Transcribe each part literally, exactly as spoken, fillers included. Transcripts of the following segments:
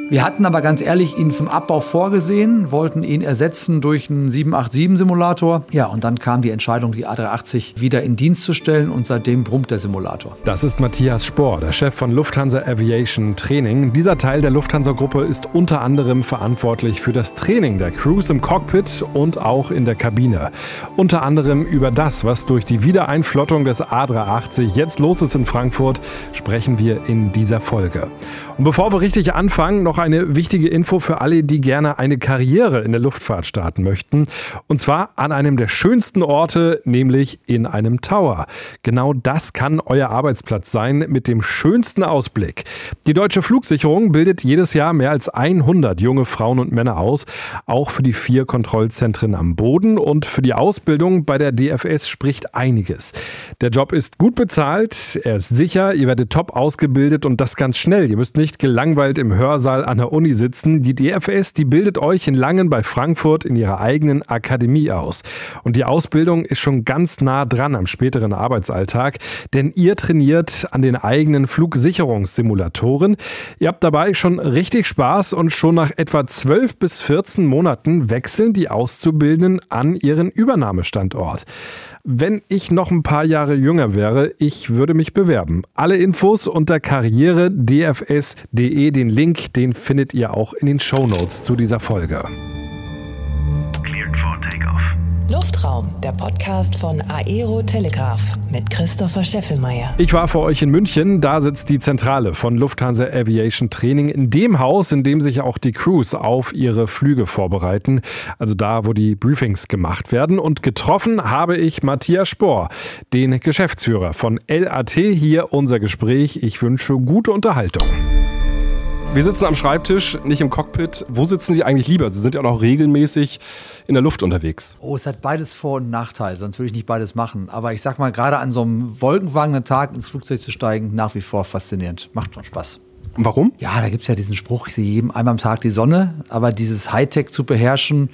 Wir hatten aber ganz ehrlich ihn vom Abbau vorgesehen, wollten ihn ersetzen durch einen sieben acht sieben Simulator. Ja, und dann kam die Entscheidung, die A drei achtzig wieder in Dienst zu stellen und seitdem brummt der Simulator. Das ist Matthias Spohr, der Chef von Lufthansa Aviation Training. Dieser Teil der Lufthansa-Gruppe ist unter anderem verantwortlich für das Training der Crews im Cockpit und auch in der Kabine. Unter anderem über das, was durch die Wiedereinflottung des A drei achtzig jetzt los ist in Frankfurt, sprechen wir in dieser Folge. Und bevor wir richtig anfangen, noch eine wichtige Info für alle, die gerne eine Karriere in der Luftfahrt starten möchten. Und zwar an einem der schönsten Orte, nämlich in einem Tower. Genau das kann euer Arbeitsplatz sein mit dem schönsten Ausblick. Die Deutsche Flugsicherung bildet jedes Jahr mehr als hundert junge Frauen und Männer aus, auch für die vier Kontrollzentren am Boden, und für die Ausbildung bei der D F S spricht einiges. Der Job ist gut bezahlt, er ist sicher, ihr werdet top ausgebildet und das ganz schnell. Ihr müsst nicht gelangweilt im Hörsaal an der Uni sitzen. Die D F S, die bildet euch in Langen bei Frankfurt in ihrer eigenen Akademie aus. Und die Ausbildung ist schon ganz nah dran am späteren Arbeitsalltag, denn ihr trainiert an den eigenen Flugsicherungssimulatoren. Ihr habt dabei schon richtig Spaß und schon nach etwa zwölf bis vierzehn Monaten wechseln die Auszubildenden an ihren Übernahmestandort. Wenn ich noch ein paar Jahre jünger wäre, ich würde mich bewerben. Alle Infos unter karriere punkt d f s punkt d e. Den Link, den findet ihr auch in den Shownotes zu dieser Folge. Luftraum, der Podcast von Aero Telegraph mit Christopher Scheffelmeier. Ich war für euch in München, da sitzt die Zentrale von Lufthansa Aviation Training in dem Haus, in dem sich auch die Crews auf ihre Flüge vorbereiten, also da, wo die Briefings gemacht werden. Und getroffen habe ich Matthias Spohr, den Geschäftsführer von L A T. Hier unser Gespräch. Ich wünsche gute Unterhaltung. Wir sitzen am Schreibtisch, nicht im Cockpit. Wo sitzen Sie eigentlich lieber? Sie sind ja auch noch regelmäßig in der Luft unterwegs. Oh, es hat beides Vor- und Nachteile, sonst würde ich nicht beides machen. Aber ich sag mal, gerade an so einem wolkenwangenden Tag ins Flugzeug zu steigen, nach wie vor faszinierend. Macht schon Spaß. Warum? Ja, da gibt es ja diesen Spruch, ich sehe jedem einmal am Tag die Sonne. Aber dieses Hightech zu beherrschen,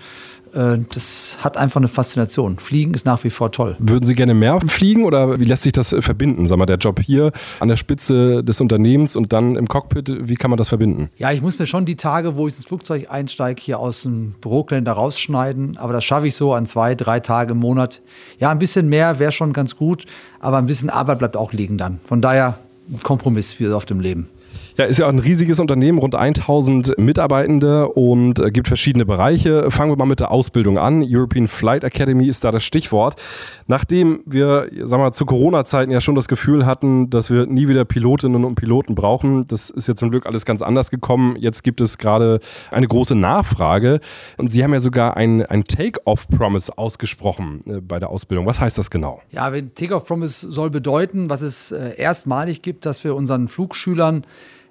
das hat einfach eine Faszination. Fliegen ist nach wie vor toll. Würden Sie gerne mehr fliegen oder wie lässt sich das verbinden? Sag mal, der Job hier an der Spitze des Unternehmens und dann im Cockpit, wie kann man das verbinden? Ja, ich muss mir schon die Tage, wo ich ins Flugzeug einsteige, hier aus dem Bürokalender rausschneiden. Aber das schaffe ich so an zwei, drei Tagen im Monat. Ja, ein bisschen mehr wäre schon ganz gut, aber ein bisschen Arbeit bleibt auch liegen dann. Von daher ein Kompromiss für auf dem Leben. Ja, ist ja auch ein riesiges Unternehmen, rund tausend Mitarbeitende und äh, gibt verschiedene Bereiche. Fangen wir mal mit der Ausbildung an. European Flight Academy ist da das Stichwort. Nachdem wir, sagen wir, zu Corona-Zeiten ja schon das Gefühl hatten, dass wir nie wieder Pilotinnen und Piloten brauchen, das ist ja zum Glück alles ganz anders gekommen. Jetzt gibt es gerade eine große Nachfrage und Sie haben ja sogar ein, ein Take-Off-Promise ausgesprochen äh, bei der Ausbildung. Was heißt das genau? Ja, Take-Off-Promise soll bedeuten, was es äh, erstmalig gibt, dass wir unseren Flugschülern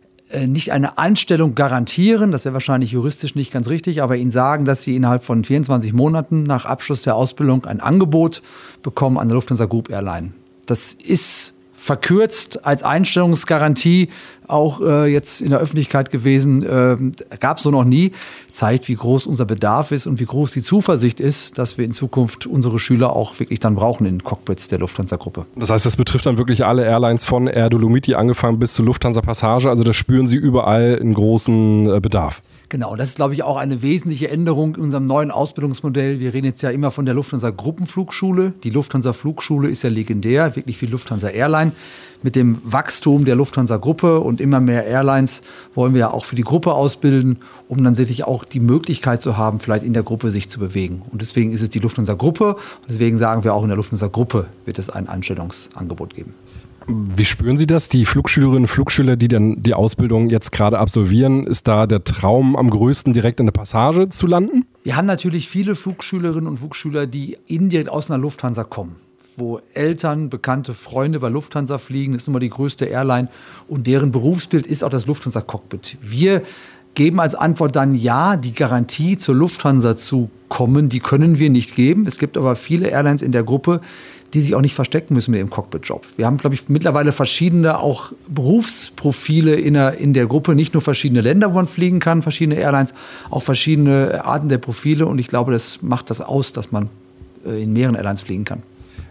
nicht eine Anstellung garantieren, das wäre wahrscheinlich juristisch nicht ganz richtig, aber ihnen sagen, dass sie innerhalb von vierundzwanzig Monaten nach Abschluss der Ausbildung ein Angebot bekommen an der Lufthansa Group Airline. Das ist verkürzt als Einstellungsgarantie auch äh, jetzt in der Öffentlichkeit gewesen, äh, gab es so noch nie, zeigt, wie groß unser Bedarf ist und wie groß die Zuversicht ist, dass wir in Zukunft unsere Schüler auch wirklich dann brauchen in den Cockpits der Lufthansa-Gruppe. Das heißt, das betrifft dann wirklich alle Airlines von Air Dolomiti angefangen bis zur Lufthansa Passage, also da spüren Sie überall einen großen äh, Bedarf. Genau, das ist, glaube ich, auch eine wesentliche Änderung in unserem neuen Ausbildungsmodell. Wir reden jetzt ja immer von der Lufthansa Gruppenflugschule. Die Lufthansa Flugschule ist ja legendär, wirklich wie Lufthansa Airline. Mit dem Wachstum der Lufthansa Gruppe und immer mehr Airlines wollen wir ja auch für die Gruppe ausbilden, um dann sicherlich auch die Möglichkeit zu haben, vielleicht in der Gruppe sich zu bewegen. Und deswegen ist es die Lufthansa Gruppe. Und deswegen sagen wir auch, in der Lufthansa Gruppe wird es ein Anstellungsangebot geben. Wie spüren Sie das? Die Flugschülerinnen und Flugschüler, die dann die Ausbildung jetzt gerade absolvieren, ist da der Traum am größten, direkt in der Passage zu landen? Wir haben natürlich viele Flugschülerinnen und Flugschüler, die indirekt aus einer Lufthansa kommen, wo Eltern, bekannte Freunde bei Lufthansa fliegen. Das ist nun mal die größte Airline und deren Berufsbild ist auch das Lufthansa-Cockpit. Wir geben als Antwort dann ja, die Garantie zur Lufthansa zu kommen, die können wir nicht geben. Es gibt aber viele Airlines in der Gruppe, die sich auch nicht verstecken müssen mit dem Cockpit-Job. Wir haben, glaube ich, mittlerweile verschiedene auch Berufsprofile in der, in der Gruppe, nicht nur verschiedene Länder, wo man fliegen kann, verschiedene Airlines, auch verschiedene Arten der Profile und ich glaube, das macht das aus, dass man in mehreren Airlines fliegen kann.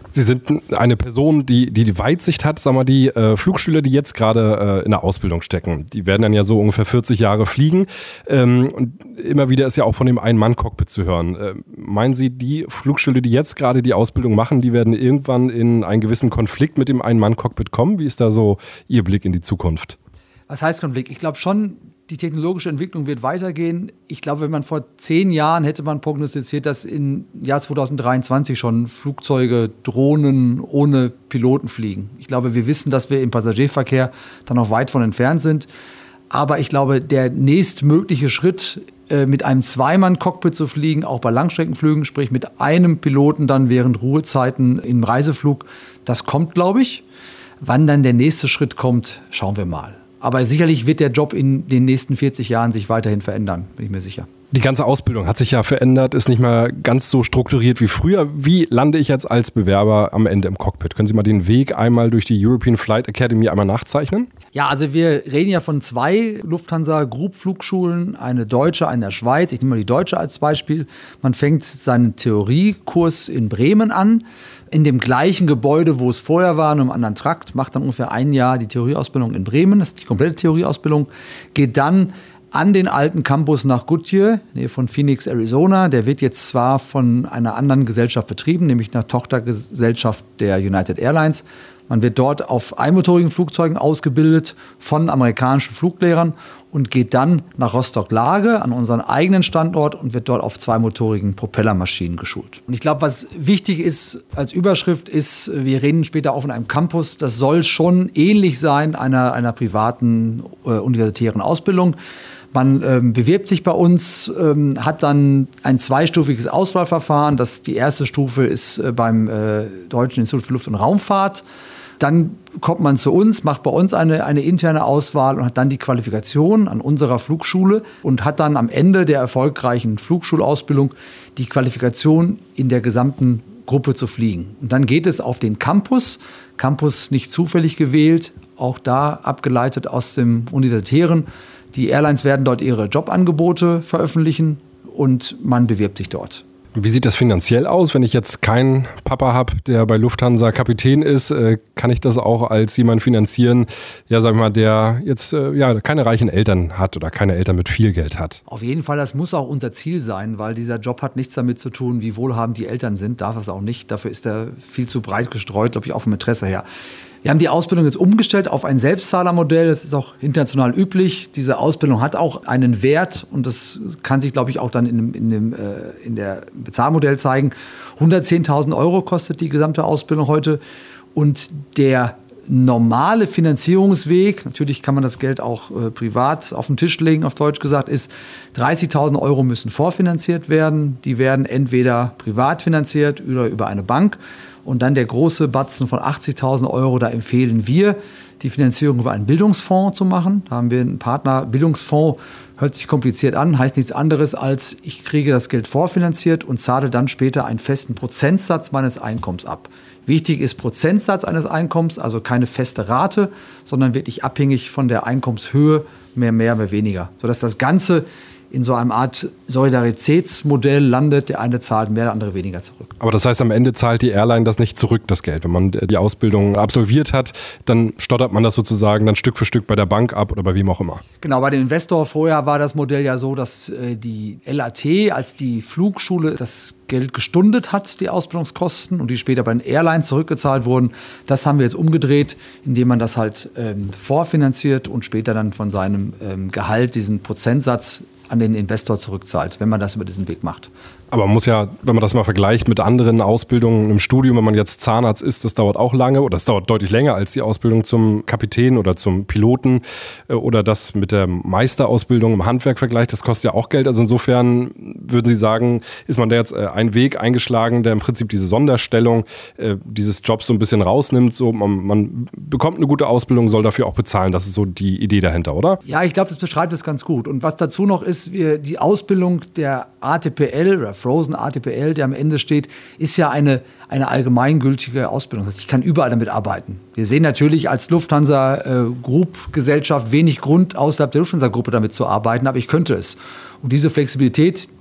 Sie sind eine Person, die die, die Weitsicht hat. Sag mal, die äh, Flugschüler, die jetzt gerade äh, in der Ausbildung stecken, die werden dann ja so ungefähr vierzig Jahre fliegen. Ähm, und immer wieder ist ja auch von dem Ein-Mann-Cockpit zu hören. Äh, meinen Sie, die Flugschüler, die jetzt gerade die Ausbildung machen, die werden irgendwann in einen gewissen Konflikt mit dem Ein-Mann-Cockpit kommen? Wie ist da so Ihr Blick in die Zukunft? Was heißt Konflikt? Ich glaube schon, die technologische Entwicklung wird weitergehen. Ich glaube, wenn man vor zehn Jahren hätte man prognostiziert, dass im Jahr zwanzig dreiundzwanzig schon Flugzeuge, Drohnen ohne Piloten fliegen. Ich glaube, wir wissen, dass wir im Passagierverkehr dann noch weit von entfernt sind. Aber ich glaube, der nächstmögliche Schritt, äh, mit einem Zweimann-Cockpit zu fliegen, auch bei Langstreckenflügen, sprich mit einem Piloten dann während Ruhezeiten im Reiseflug, das kommt, glaube ich. Wann dann der nächste Schritt kommt, schauen wir mal. Aber sicherlich wird der Job in den nächsten vierzig Jahren sich weiterhin verändern, bin ich mir sicher. Die ganze Ausbildung hat sich ja verändert, ist nicht mehr ganz so strukturiert wie früher. Wie lande ich jetzt als Bewerber am Ende im Cockpit? Können Sie mal den Weg einmal durch die European Flight Academy einmal nachzeichnen? Ja, also wir reden ja von zwei Lufthansa Group Flugschulen, eine deutsche, eine in der Schweiz. Ich nehme mal die deutsche als Beispiel. Man fängt seinen Theoriekurs in Bremen an, in dem gleichen Gebäude, wo es vorher war, in einem anderen Trakt, macht dann ungefähr ein Jahr die Theorieausbildung in Bremen, das ist die komplette Theorieausbildung, geht dann an den alten Campus nach Goodyear, Nähe von Phoenix, Arizona. Der wird jetzt zwar von einer anderen Gesellschaft betrieben, nämlich einer Tochtergesellschaft der United Airlines. Man wird dort auf einmotorigen Flugzeugen ausgebildet von amerikanischen Fluglehrern und geht dann nach Rostock-Lage an unseren eigenen Standort und wird dort auf zweimotorigen Propellermaschinen geschult. Und ich glaube, was wichtig ist als Überschrift ist, wir reden später auch von einem Campus, das soll schon ähnlich sein einer, einer privaten äh, universitären Ausbildung. Man ähm, bewirbt sich bei uns, ähm, hat dann ein zweistufiges Auswahlverfahren. Das, die erste Stufe ist äh, beim äh, Deutschen Institut für Luft- und Raumfahrt. Dann kommt man zu uns, macht bei uns eine, eine interne Auswahl und hat dann die Qualifikation an unserer Flugschule und hat dann am Ende der erfolgreichen Flugschulausbildung die Qualifikation in der gesamten Gruppe zu fliegen. Und dann geht es auf den Campus. Campus nicht zufällig gewählt, auch da abgeleitet aus dem Universitären. Die Airlines werden dort ihre Jobangebote veröffentlichen und man bewirbt sich dort. Wie sieht das finanziell aus? Wenn ich jetzt keinen Papa habe, der bei Lufthansa Kapitän ist, äh, kann ich das auch als jemand finanzieren, ja, sag ich mal, der jetzt äh, ja, keine reichen Eltern hat oder keine Eltern mit viel Geld hat? Auf jeden Fall, das muss auch unser Ziel sein, weil dieser Job hat nichts damit zu tun, wie wohlhabend die Eltern sind, darf es auch nicht. Dafür ist er viel zu breit gestreut, glaube ich, auch vom Interesse her. Wir haben die Ausbildung jetzt umgestellt auf ein Selbstzahlermodell. Das ist auch international üblich. Diese Ausbildung hat auch einen Wert und das kann sich, glaube ich, auch dann in dem, in dem, äh, in der Bezahlmodell zeigen. hundertzehntausend Euro kostet die gesamte Ausbildung heute. Und der normale Finanzierungsweg, natürlich kann man das Geld auch äh, privat auf den Tisch legen, auf Deutsch gesagt, ist dreißigtausend Euro müssen vorfinanziert werden. Die werden entweder privat finanziert oder über eine Bank. Und dann der große Batzen von achtzigtausend Euro, da empfehlen wir, die Finanzierung über einen Bildungsfonds zu machen. Da haben wir einen Partner. Bildungsfonds hört sich kompliziert an, heißt nichts anderes als, ich kriege das Geld vorfinanziert und zahle dann später einen festen Prozentsatz meines Einkommens ab. Wichtig ist Prozentsatz eines Einkommens, also keine feste Rate, sondern wirklich abhängig von der Einkommenshöhe, mehr, mehr, mehr, weniger. Sodass das Ganze in so einer Art Solidaritätsmodell landet, der eine zahlt mehr, der andere weniger zurück. Aber das heißt, am Ende zahlt die Airline das nicht zurück, das Geld. Wenn man die Ausbildung absolviert hat, dann stottert man das sozusagen dann Stück für Stück bei der Bank ab oder wem auch immer. Genau, bei dem Investor vorher war das Modell ja so, dass äh, die L A T als die Flugschule das Geld gestundet hat, die Ausbildungskosten, und die später bei den Airlines zurückgezahlt wurden. Das haben wir jetzt umgedreht, indem man das halt ähm, vorfinanziert und später dann von seinem ähm, Gehalt diesen Prozentsatz an den Investor zurückzahlt, wenn man das über diesen Weg macht. Aber man muss ja, wenn man das mal vergleicht mit anderen Ausbildungen im Studium, wenn man jetzt Zahnarzt ist, das dauert auch lange oder es dauert deutlich länger als die Ausbildung zum Kapitän oder zum Piloten oder das mit der Meisterausbildung im Handwerk vergleicht, das kostet ja auch Geld. Also insofern würden Sie sagen, ist man da jetzt einen Weg eingeschlagen, der im Prinzip diese Sonderstellung äh, dieses Jobs so ein bisschen rausnimmt, so man, man bekommt eine gute Ausbildung, soll dafür auch bezahlen. Das ist so die Idee dahinter, oder? Ja, ich glaube, das beschreibt es ganz gut. Und was dazu noch ist, wir, die Ausbildung der A T P L oder Frozen A T P L, der am Ende steht, ist ja eine, eine allgemeingültige Ausbildung. Das heißt, ich kann überall damit arbeiten. Wir sehen natürlich als Lufthansa äh, Group Gesellschaft wenig Grund, außerhalb der Lufthansa Gruppe damit zu arbeiten, aber ich könnte es. Und diese Flexibilität,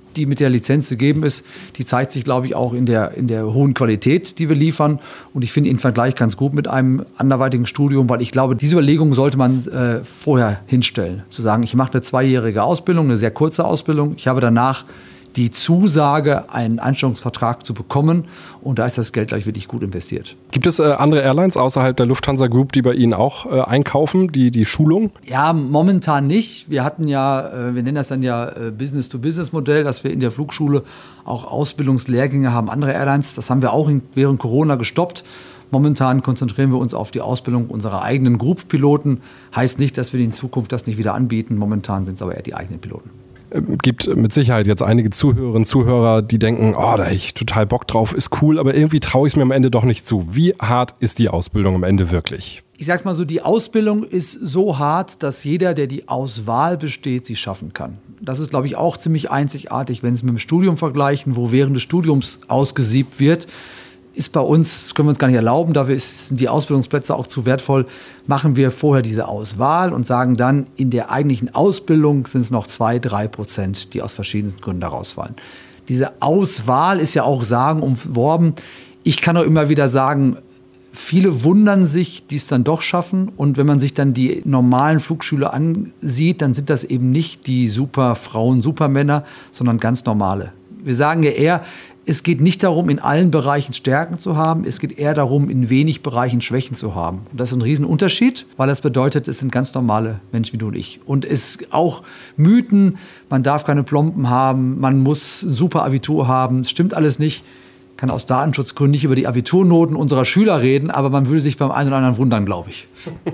die mit der Lizenz gegeben ist, die zeigt sich, glaube ich, auch in der, in der hohen Qualität, die wir liefern. Und ich finde ihn im Vergleich ganz gut mit einem anderweitigen Studium, weil ich glaube, diese Überlegung sollte man äh, vorher hinstellen. Zu sagen, ich mache eine zweijährige Ausbildung, eine sehr kurze Ausbildung. Ich habe danach die Zusage, einen Einstellungsvertrag zu bekommen. Und da ist das Geld gleich wirklich gut investiert. Gibt es äh, andere Airlines außerhalb der Lufthansa Group, die bei Ihnen auch äh, einkaufen, die, die Schulung? Ja, momentan nicht. Wir hatten ja, äh, wir nennen das dann ja äh, Business-to-Business-Modell, dass wir in der Flugschule auch Ausbildungslehrgänge haben, andere Airlines. Das haben wir auch in, während Corona gestoppt. Momentan konzentrieren wir uns auf die Ausbildung unserer eigenen Group-Piloten. Heißt nicht, dass wir in Zukunft das nicht wieder anbieten. Momentan sind es aber eher die eigenen Piloten. Gibt mit Sicherheit jetzt einige Zuhörerinnen und Zuhörer, die denken, oh, da habe ich total Bock drauf, ist cool, aber irgendwie traue ich es mir am Ende doch nicht zu. Wie hart ist die Ausbildung am Ende wirklich? Ich sag's mal so, die Ausbildung ist so hart, dass jeder, der die Auswahl besteht, sie schaffen kann. Das ist, glaube ich, auch ziemlich einzigartig, wenn Sie es mit dem Studium vergleichen, wo während des Studiums ausgesiebt wird. Ist bei uns, können wir uns gar nicht erlauben, dafür ist, sind die Ausbildungsplätze auch zu wertvoll, machen wir vorher diese Auswahl und sagen dann, in der eigentlichen Ausbildung sind es noch zwei, drei Prozent, die aus verschiedensten Gründen da rausfallen. Diese Auswahl ist ja auch sagenumworben. Ich kann auch immer wieder sagen, viele wundern sich, die es dann doch schaffen. Und wenn man sich dann die normalen Flugschüler ansieht, dann sind das eben nicht die Superfrauen, Supermänner, sondern ganz normale. Wir sagen ja eher, es geht nicht darum, in allen Bereichen Stärken zu haben. Es geht eher darum, in wenig Bereichen Schwächen zu haben. Und das ist ein Riesenunterschied, weil das bedeutet, es sind ganz normale Menschen wie du und ich. Und es auch Mythen, man darf keine Plomben haben, man muss ein super Abitur haben. Das stimmt alles nicht. Ich kann aus Datenschutzgründen nicht über die Abiturnoten unserer Schüler reden, aber man würde sich beim einen oder anderen wundern, glaube ich.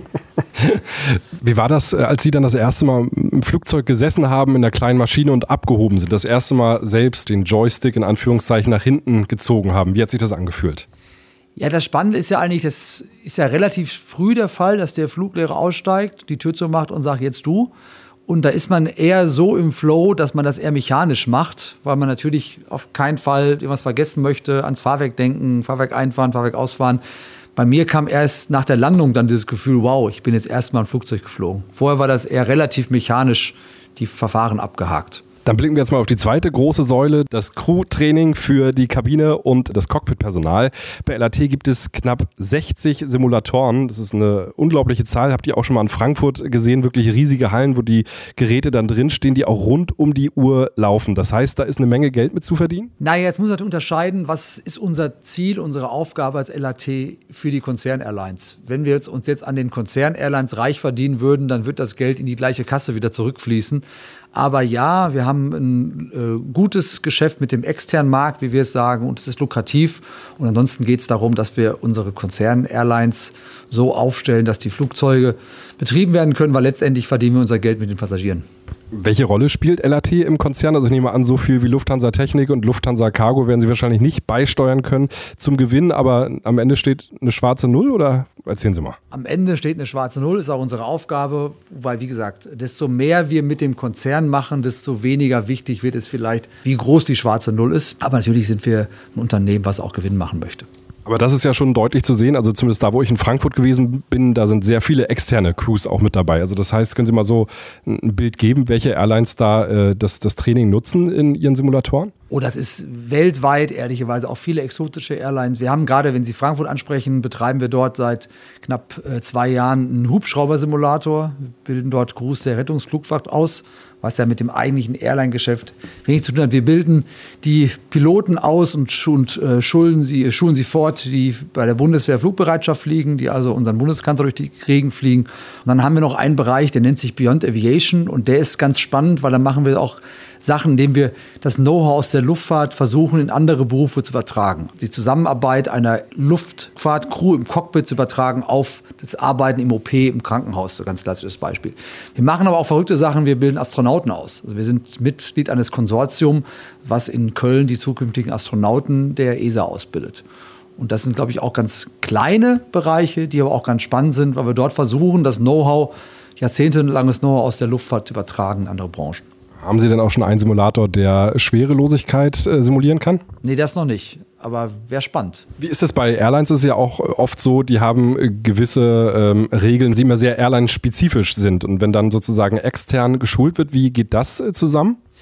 Wie war das, als Sie dann das erste Mal im Flugzeug gesessen haben, in der kleinen Maschine und abgehoben sind? Das erste Mal selbst den Joystick in Anführungszeichen nach hinten gezogen haben. Wie hat sich das angefühlt? Ja, das Spannende ist ja eigentlich, das ist ja relativ früh der Fall, dass der Fluglehrer aussteigt, die Tür zumacht und sagt, jetzt du. Und da ist man eher so im Flow, dass man das eher mechanisch macht, weil man natürlich auf keinen Fall irgendwas vergessen möchte, ans Fahrwerk denken, Fahrwerk einfahren, Fahrwerk ausfahren. Bei mir kam erst nach der Landung dann dieses Gefühl, wow, ich bin jetzt erstmal ein Flugzeug geflogen. Vorher war das eher relativ mechanisch, die Verfahren abgehakt. Dann blicken wir jetzt mal auf die zweite große Säule, das Crew-Training für die Kabine und das Cockpit-Personal. Bei L A T gibt es knapp sechzig Simulatoren. Das ist eine unglaubliche Zahl. Habt ihr auch schon mal in Frankfurt gesehen? Wirklich riesige Hallen, wo die Geräte dann drinstehen, die auch rund um die Uhr laufen. Das heißt, da ist eine Menge Geld mit zu verdienen? Naja, jetzt muss man unterscheiden, was ist unser Ziel, unsere Aufgabe als L A T für die Konzern-Airlines. Wenn wir jetzt uns jetzt an den Konzern-Airlines reich verdienen würden, dann wird das Geld in die gleiche Kasse wieder zurückfließen. Aber ja, wir haben ein äh, gutes Geschäft mit dem externen Markt, wie wir es sagen, und es ist lukrativ. Und ansonsten geht es darum, dass wir unsere Konzern-Airlines so aufstellen, dass die Flugzeuge betrieben werden können, weil letztendlich verdienen wir unser Geld mit den Passagieren. Welche Rolle spielt L A T im Konzern? Also ich nehme an, so viel wie Lufthansa Technik und Lufthansa Cargo werden Sie wahrscheinlich nicht beisteuern können zum Gewinn, aber am Ende steht eine schwarze Null, oder erzählen Sie mal. Am Ende steht eine schwarze Null, ist auch unsere Aufgabe, weil, wie gesagt, desto mehr wir mit dem Konzern machen, desto weniger wichtig wird es vielleicht, wie groß die schwarze Null ist. Aber natürlich sind wir ein Unternehmen, was auch Gewinn machen möchte. Aber das ist ja schon deutlich zu sehen, also zumindest da, wo ich in Frankfurt gewesen bin, da sind sehr viele externe Crews auch mit dabei. Also das heißt, können Sie mal so ein Bild geben, welche Airlines da äh, das, das Training nutzen in ihren Simulatoren? Oh, das ist weltweit, ehrlicherweise, auch viele exotische Airlines. Wir haben gerade, wenn Sie Frankfurt ansprechen, betreiben wir dort seit knapp äh, zwei Jahren einen Hubschrauber-Simulator, bilden dort Crews der Rettungsflugwacht aus, was ja mit dem eigentlichen Airline-Geschäft wenig zu tun hat. Wir bilden die Piloten aus und, und äh, schulen, sie, schulen sie fort, die bei der Bundeswehr Flugbereitschaft fliegen, die also unseren Bundeskanzler durch die Gegend fliegen. Und dann haben wir noch einen Bereich, der nennt sich Beyond Aviation, und der ist ganz spannend, weil da machen wir auch Sachen, indem wir das Know-how aus der Luftfahrt versuchen, in andere Berufe zu übertragen. Die Zusammenarbeit einer Luftfahrtcrew im Cockpit zu übertragen auf das Arbeiten im O P, im Krankenhaus, so ein ganz klassisches Beispiel. Wir machen aber auch verrückte Sachen, wir bilden Astronauten aus. Also wir sind Mitglied eines Konsortiums, was in Köln die zukünftigen Astronauten der E S A ausbildet. Und das sind, glaube ich, auch ganz kleine Bereiche, die aber auch ganz spannend sind, weil wir dort versuchen, das Know-how, jahrzehntelanges Know-how aus der Luftfahrt zu übertragen in andere Branchen. Haben Sie denn auch schon einen Simulator, der Schwerelosigkeit äh, simulieren kann? Nee, das noch nicht. Aber wäre spannend. Wie ist das bei Airlines? Es ist ja auch oft so, die haben gewisse ähm, Regeln, die immer sehr Airline-spezifisch sind. Und wenn dann sozusagen extern geschult wird, wie geht das äh, zusammen?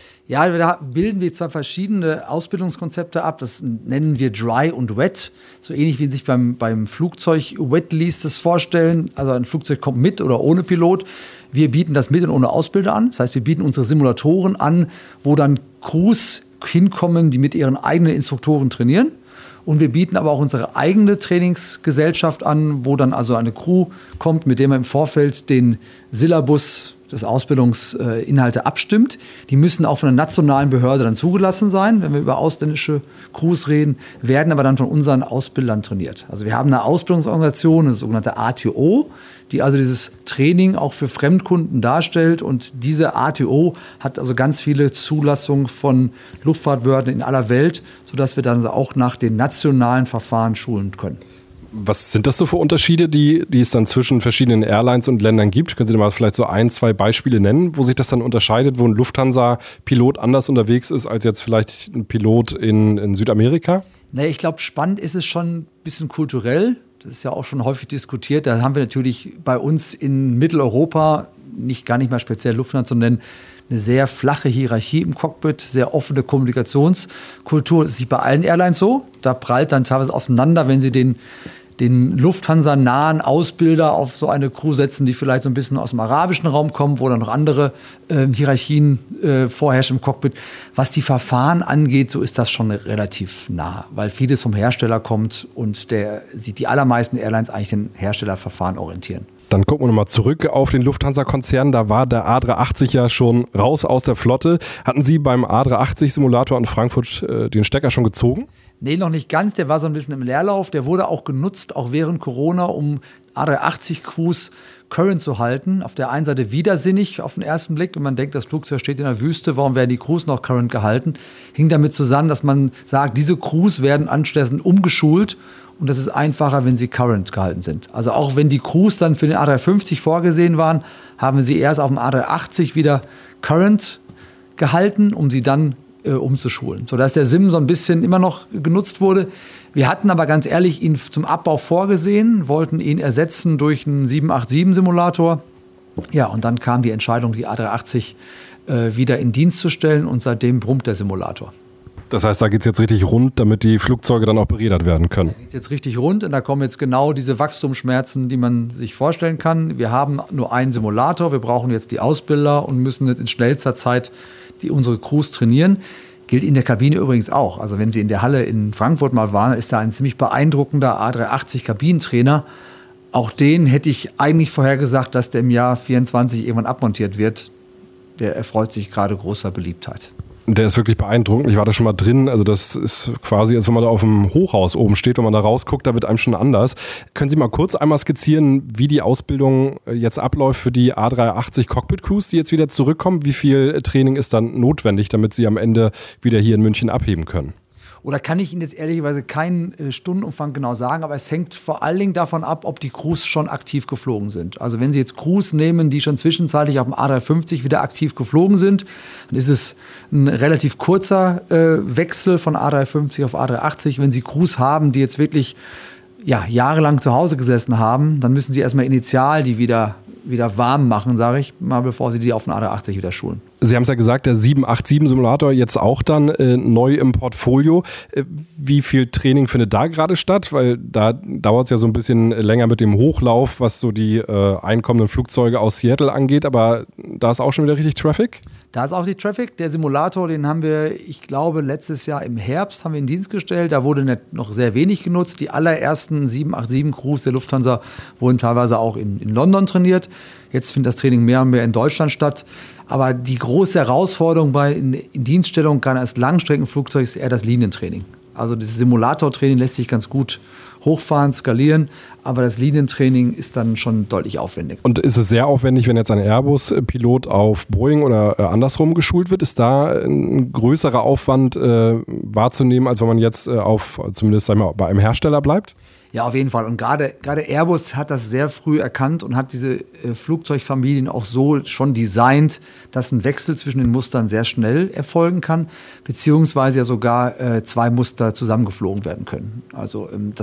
Ja, da bilden wir zwei verschiedene Ausbildungskonzepte ab. Das nennen wir Dry und Wet. So ähnlich wie Sie sich beim, beim Flugzeug Wet Lease das vorstellen. Also ein Flugzeug kommt mit oder ohne Pilot. Wir bieten das mit und ohne Ausbilder an. Das heißt, wir bieten unsere Simulatoren an, wo dann Crews hinkommen, die mit ihren eigenen Instruktoren trainieren. Und wir bieten aber auch unsere eigene Trainingsgesellschaft an, wo dann also eine Crew kommt, mit der man im Vorfeld den Syllabus des Ausbildungsinhalte abstimmt. Die müssen auch von der nationalen Behörde dann zugelassen sein, wenn wir über ausländische Crews reden, werden aber dann von unseren Ausbildern trainiert. Also wir haben eine Ausbildungsorganisation, eine sogenannte A T O, die also dieses Training auch für Fremdkunden darstellt. Und diese A T O hat also ganz viele Zulassungen von Luftfahrtbehörden in aller Welt, sodass wir dann auch nach den nationalen Verfahren schulen können. Was sind das so für Unterschiede, die, die es dann zwischen verschiedenen Airlines und Ländern gibt? Können Sie da mal vielleicht so ein, zwei Beispiele nennen, wo sich das dann unterscheidet, wo ein Lufthansa-Pilot anders unterwegs ist als jetzt vielleicht ein Pilot in, in Südamerika? Nee, ich glaube, spannend ist es schon ein bisschen kulturell. Das ist ja auch schon häufig diskutiert. Da haben wir natürlich bei uns in Mitteleuropa, nicht gar nicht mal speziell Lufthansa zu nennen, eine sehr flache Hierarchie im Cockpit, sehr offene Kommunikationskultur. Das ist nicht bei allen Airlines so. Da prallt dann teilweise aufeinander, wenn Sie den den Lufthansa-nahen Ausbilder auf so eine Crew setzen, die vielleicht so ein bisschen aus dem arabischen Raum kommen, wo dann noch andere äh, Hierarchien äh, vorherrschen im Cockpit. Was die Verfahren angeht, so ist das schon relativ nah, weil vieles vom Hersteller kommt und der, die allermeisten Airlines eigentlich den Herstellerverfahren orientieren. Dann gucken wir nochmal zurück auf den Lufthansa-Konzern. Da war der A drei achtzig ja schon raus aus der Flotte. Hatten Sie beim A drei achtzig-Simulator in Frankfurt äh, den Stecker schon gezogen? Nee, noch nicht ganz. Der war so ein bisschen im Leerlauf. Der wurde auch genutzt, auch während Corona, um A drei achtzig-Crews Current zu halten. Auf der einen Seite widersinnig auf den ersten Blick, wenn man denkt, das Flugzeug steht in der Wüste, warum werden die Crews noch Current gehalten? Hing damit zusammen, dass man sagt, diese Crews werden anschließend umgeschult und das ist einfacher, wenn sie Current gehalten sind. Also auch wenn die Crews dann für den A drei fünfzig vorgesehen waren, haben sie erst auf dem A drei achtzig wieder Current gehalten, um sie dann Äh, umzuschulen, sodass der Sim so ein bisschen immer noch genutzt wurde. Wir hatten aber ganz ehrlich ihn zum Abbau vorgesehen, wollten ihn ersetzen durch einen sieben acht sieben-Simulator. Ja, und dann kam die Entscheidung, die A drei achtzig äh, wieder in Dienst zu stellen und seitdem brummt der Simulator. Das heißt, da geht es jetzt richtig rund, damit die Flugzeuge dann auch berädert werden können. Da geht es jetzt richtig rund und da kommen jetzt genau diese Wachstumsschmerzen, die man sich vorstellen kann. Wir haben nur einen Simulator, wir brauchen jetzt die Ausbilder und müssen jetzt in schnellster Zeit die unsere Crews trainieren. Gilt in der Kabine übrigens auch. Also wenn Sie in der Halle in Frankfurt mal waren, ist da ein ziemlich beeindruckender A drei achtzig Kabinentrainer. Auch den hätte ich eigentlich vorhergesagt, dass der im Jahr vierundzwanzig irgendwann abmontiert wird. Der erfreut sich gerade großer Beliebtheit. Der ist wirklich beeindruckend. Ich war da schon mal drin. Also das ist quasi, als wenn man da auf dem Hochhaus oben steht, wenn man da rausguckt, da wird einem schon anders. Können Sie mal kurz einmal skizzieren, wie die Ausbildung jetzt abläuft für die A drei achtzig Cockpit Crews, die jetzt wieder zurückkommen? Wie viel Training ist dann notwendig, damit sie am Ende wieder hier in München abheben können? Oder kann ich Ihnen jetzt ehrlicherweise keinen äh, Stundenumfang genau sagen, aber es hängt vor allen Dingen davon ab, ob die Crews schon aktiv geflogen sind. Also wenn Sie jetzt Crews nehmen, die schon zwischenzeitlich auf dem A drei fünfzig wieder aktiv geflogen sind, dann ist es ein relativ kurzer äh, Wechsel von A drei fünfzig auf A drei achtzig. Wenn Sie Crews haben, die jetzt wirklich ja, jahrelang zu Hause gesessen haben, dann müssen Sie erstmal initial die wieder, wieder warm machen, sage ich mal, bevor Sie die auf den A drei achtzig wieder schulen. Sie haben es ja gesagt, der sieben acht sieben-Simulator jetzt auch dann äh, neu im Portfolio. Äh, wie viel Training findet da gerade statt? Weil da dauert es ja so ein bisschen länger mit dem Hochlauf, was so die äh, einkommenden Flugzeuge aus Seattle angeht. Aber da ist auch schon wieder richtig Traffic? Da ist auch die Traffic. Der Simulator, den haben wir, ich glaube, letztes Jahr im Herbst haben wir in Dienst gestellt. Da wurde noch sehr wenig genutzt. Die allerersten sieben acht sieben-Crews der Lufthansa wurden teilweise auch in, in London trainiert. Jetzt findet das Training mehr und mehr in Deutschland statt. Aber die große Herausforderung bei in, in Dienststellung gerade als Langstreckenflugzeug ist eher das Linientraining. Also dieses Simulatortraining lässt sich ganz gut hochfahren, skalieren, aber das Linientraining ist dann schon deutlich aufwendig. Und ist es sehr aufwendig, wenn jetzt ein Airbus-Pilot auf Boeing oder äh, andersrum geschult wird? Ist da ein größerer Aufwand äh, wahrzunehmen, als wenn man jetzt äh, auf zumindest sagen wir, bei einem Hersteller bleibt? Ja, auf jeden Fall. Und gerade, gerade Airbus hat das sehr früh erkannt und hat diese äh, Flugzeugfamilien auch so schon designt, dass ein Wechsel zwischen den Mustern sehr schnell erfolgen kann, beziehungsweise ja sogar äh, zwei Muster zusammengeflogen werden können. Also ähm, das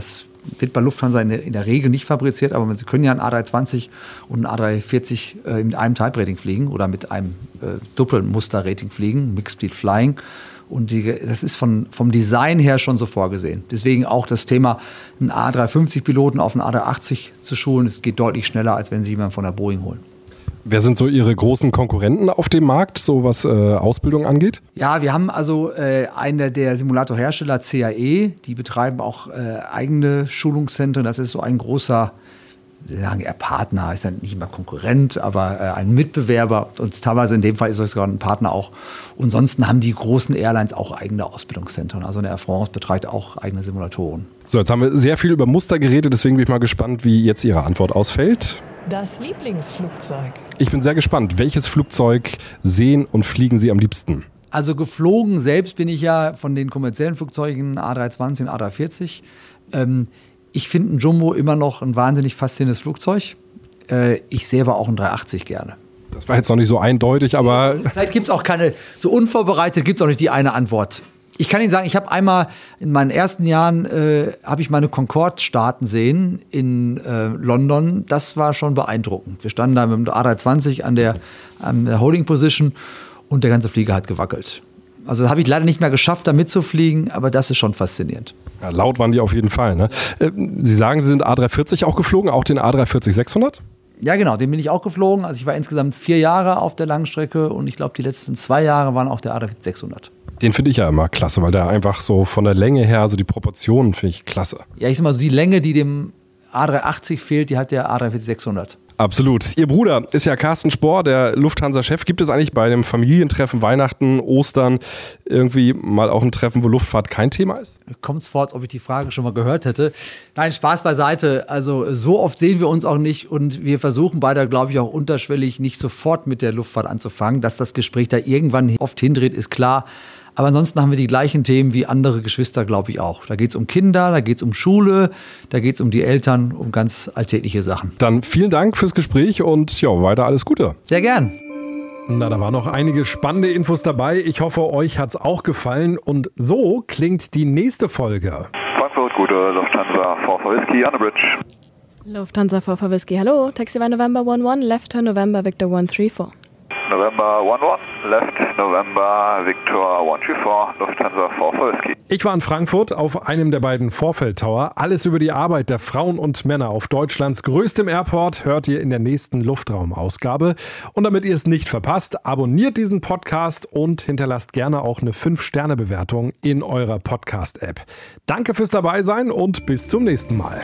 wird bei Lufthansa in der, in der Regel nicht fabriziert, aber Sie können ja ein A drei zwanzig und ein A drei vierzig äh, mit einem Type-Rating fliegen oder mit einem äh, Doppelmuster-Rating fliegen, Mixed Fleet Flying. Und die, das ist von, vom Design her schon so vorgesehen. Deswegen auch das Thema, einen A drei fünfzig Piloten auf einen A drei achtzig zu schulen, das geht deutlich schneller, als wenn Sie jemanden von der Boeing holen. Wer sind so Ihre großen Konkurrenten auf dem Markt, so was äh, Ausbildung angeht? Ja, wir haben also äh, einer der Simulatorhersteller C A E, die betreiben auch äh, eigene Schulungszentren. Das ist so ein großer, wir sagen eher Partner, ist ja nicht immer Konkurrent, aber äh, ein Mitbewerber. Und teilweise in dem Fall ist es sogar ein Partner auch. Und ansonsten haben die großen Airlines auch eigene Ausbildungszentren. Also eine Air France betreibt auch eigene Simulatoren. So, jetzt haben wir sehr viel über Muster geredet, deswegen bin ich mal gespannt, wie jetzt Ihre Antwort ausfällt. Das Lieblingsflugzeug. Ich bin sehr gespannt. Welches Flugzeug sehen und fliegen Sie am liebsten? Also geflogen selbst bin ich ja von den kommerziellen Flugzeugen A drei zwanzig und A drei vierzig. Ähm, ich finde ein Jumbo immer noch ein wahnsinnig faszinierendes Flugzeug. Äh, ich sehe aber auch ein drei achtzig gerne. Das war jetzt noch nicht so eindeutig, aber... Vielleicht gibt es auch keine, so unvorbereitet gibt es auch nicht die eine Antwort. Ich kann Ihnen sagen, ich habe einmal in meinen ersten Jahren, äh, habe ich meine Concorde starten sehen in äh, London. Das war schon beeindruckend. Wir standen da mit dem A drei zwanzig an der, an der Holding Position und der ganze Flieger hat gewackelt. Also da habe ich leider nicht mehr geschafft, da mitzufliegen, aber das ist schon faszinierend. Ja, laut waren die auf jeden Fall. Ne? Sie sagen, Sie sind A drei vierzig auch geflogen, auch den A drei vierzig sechshundert? Ja, genau, den bin ich auch geflogen. Also ich war insgesamt vier Jahre auf der Langstrecke und ich glaube, die letzten zwei Jahre waren auch der A drei vierzig sechshundert. Den finde ich ja immer klasse, weil der einfach so von der Länge her, also die Proportionen finde ich klasse. Ja, ich sag mal so, die Länge, die dem A drei achtzig fehlt, die hat der A drei vierzig sechshundert. Absolut. Ihr Bruder ist ja Carsten Spohr, der Lufthansa-Chef. Gibt es eigentlich bei dem Familientreffen, Weihnachten, Ostern irgendwie mal auch ein Treffen, wo Luftfahrt kein Thema ist? Kommt es vor, als ob ich die Frage schon mal gehört hätte. Nein, Spaß beiseite. Also so oft sehen wir uns auch nicht und wir versuchen beide, glaube ich, auch unterschwellig nicht sofort mit der Luftfahrt anzufangen. Dass das Gespräch da irgendwann oft hindreht, ist klar. Aber ansonsten haben wir die gleichen Themen wie andere Geschwister, glaube ich auch. Da geht es um Kinder, da geht es um Schule, da geht es um die Eltern, um ganz alltägliche Sachen. Dann vielen Dank fürs Gespräch und ja, weiter alles Gute. Sehr gern. Na, da waren noch einige spannende Infos dabei. Ich hoffe, euch hat's auch gefallen. Und so klingt die nächste Folge. Frankfurt, gute Lufthansa four four Whiskey on the bridge. Lufthansa four four Whiskey, hallo. Taxi by November one one, left turn November Victor one three four. November one one, left November Victor one three four, Lufthansa four four Whiskey. Ich war in Frankfurt auf einem der beiden Vorfeld Tower. Alles über die Arbeit der Frauen und Männer auf Deutschlands größtem Airport hört ihr in der nächsten Luftraumausgabe. Und damit ihr es nicht verpasst, abonniert diesen Podcast und hinterlasst gerne auch eine fünf Sterne Bewertung in eurer Podcast-App. Danke fürs Dabeisein und bis zum nächsten Mal.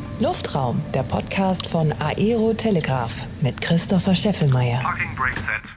Luftraum, der Podcast von Aero Telegraph mit Christopher Scheffelmeier. Parking brake set.